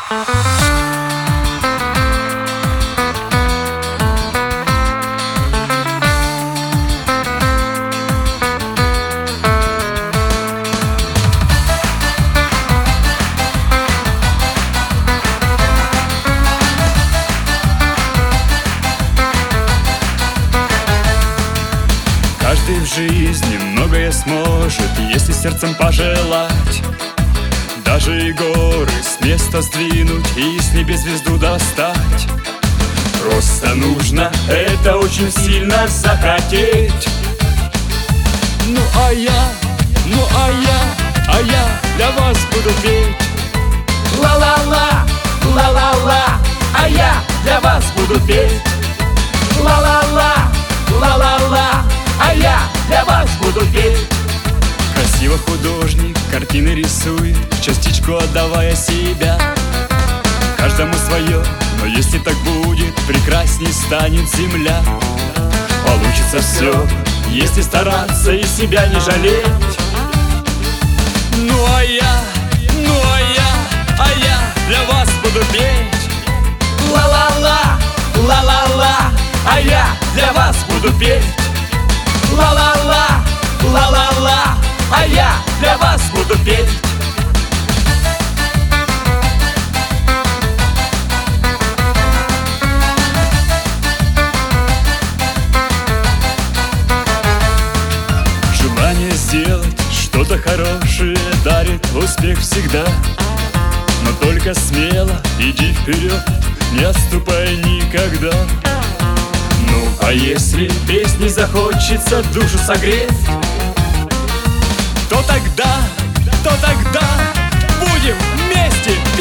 Каждый в жизни многое сможет, если сердцем пожелать. Даже и горы с места сдвинуть и с небес звезду достать. Просто нужно это очень сильно захотеть. Ну а я для вас буду петь. Ла-ла-ла, ла-ла-ла, а я для вас буду петь. Ла-ла-ла, ла-ла-ла, а я для вас буду петь. Красиво художник картины рисует, частичку отдавая себя. Каждому свое, но если так будет, прекрасней станет земля. Получится все, если стараться и себя не жалеть. Ну а я для вас буду петь. Ла-ла-ла, ла-ла-ла, а я для вас буду петь. Ла-ла-ла, ла-ла-ла, а я для вас буду петь. Желание сделать что-то хорошее дарит успех всегда. Но только смело иди вперед, не отступай никогда. Ну а если песни захочется душу согреть, то тогда будем вместе